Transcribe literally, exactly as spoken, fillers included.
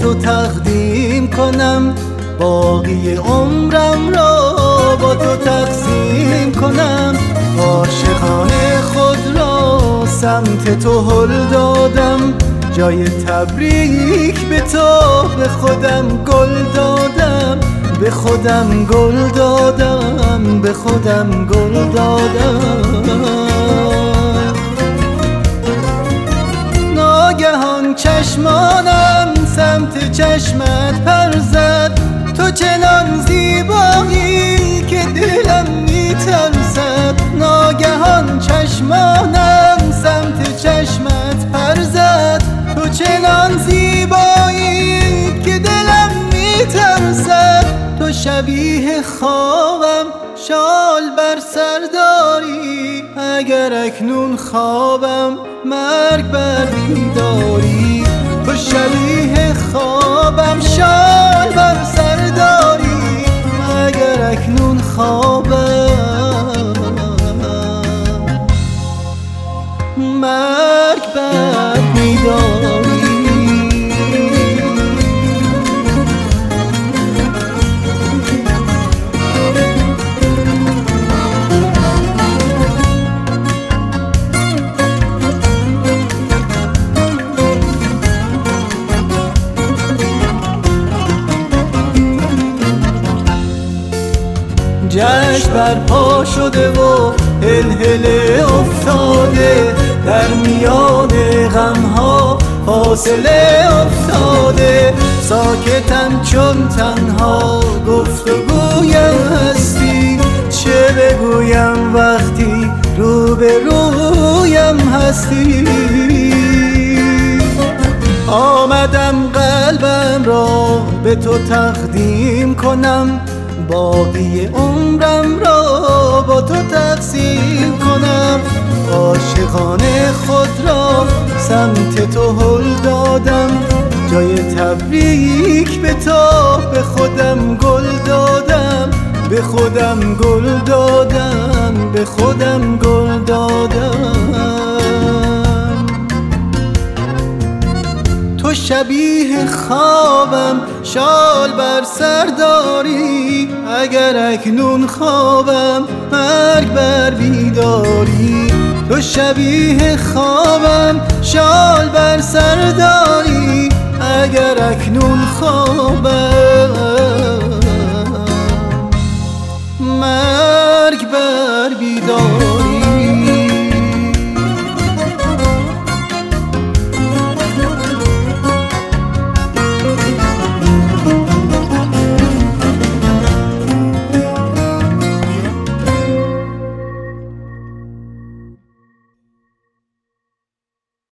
تو تقدیم کنم، باقی عمرم را با تو تقسیم کنم. عاشقانه خود را سمت تو هل دادم، جای تبریک به تو به خودم گل دادم، به خودم گل دادم، به خودم گل دادم. ناگهان چشمانم سمت چشمت پر زد، تو چنان زیبایی که دلم میترسد. ناگهان چشمانم سمت چشمت پر زد، تو چنان زیبایی که دلم میترسد. تو شبیه خوابم شال بر سر داری، اگر اکنون خوابم مرگ بر بیداری. تو شبیه خوابم شال بر سر داری، اگر اکنون خوابم مرگ بر بیداری. جشن برپا شده و هلهله افتاده، در میان غمها فاصله افتاده. ساکتم چون تنها گفتگویم هستی، چه بگویم وقتی روبرویم هستی. آمدم قلبم را به تو تقدیم کنم، باقی عمرم را با تو تقسیم کنم. عاشقانه خود را سمت تو هل دادم، جای تبریک به تو به خودم گل دادم، به خودم گل دادم، به خودم گل دادم. تو شبیه خوابم شال بر سر داری، اگر اکنون خوابم مرگ بر بیداری. تو شبیه خوابم شال بر سر داری، اگر اکنون خوابم